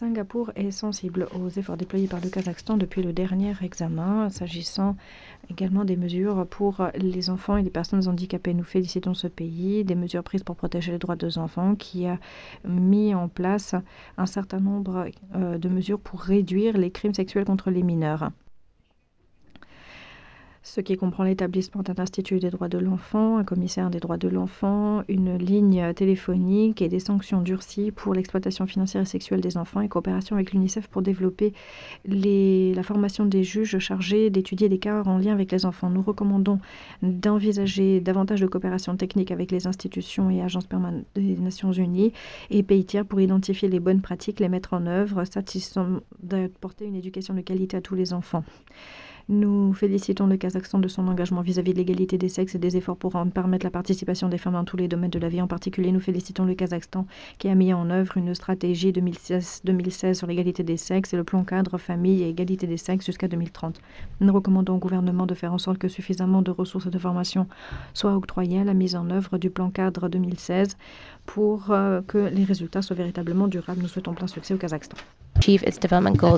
Singapour est sensible aux efforts déployés par le Kazakhstan depuis le dernier examen, s'agissant également des mesures pour les enfants et les personnes handicapées. Nous félicitons ce pays des mesures prises pour protéger les droits des enfants, qui a mis en place un certain nombre de mesures pour réduire les crimes sexuels contre les mineurs, ce qui comprend l'établissement d'un institut des droits de l'enfant, un commissaire des droits de l'enfant, une ligne téléphonique et des sanctions durcies pour l'exploitation financière et sexuelle des enfants, et coopération avec l'UNICEF pour développer la formation des juges chargés d'étudier les cas en lien avec les enfants. Nous recommandons d'envisager davantage de coopération technique avec les institutions et agences permanentes des Nations Unies et pays tiers pour identifier les bonnes pratiques, les mettre en œuvre, d'apporter une éducation de qualité à tous les enfants. Nous félicitons le Kazakhstan de son engagement vis-à-vis de l'égalité des sexes et des efforts pour permettre la participation des femmes dans tous les domaines de la vie. En particulier, nous félicitons le Kazakhstan qui a mis en œuvre une stratégie 2016 sur l'égalité des sexes et le plan cadre famille et égalité des sexes jusqu'à 2030. Nous recommandons au gouvernement de faire en sorte que suffisamment de ressources et de formation soient octroyées à la mise en œuvre du plan cadre 2016 pour que les résultats soient véritablement durables. Nous souhaitons plein succès au Kazakhstan. Achieve its development goals.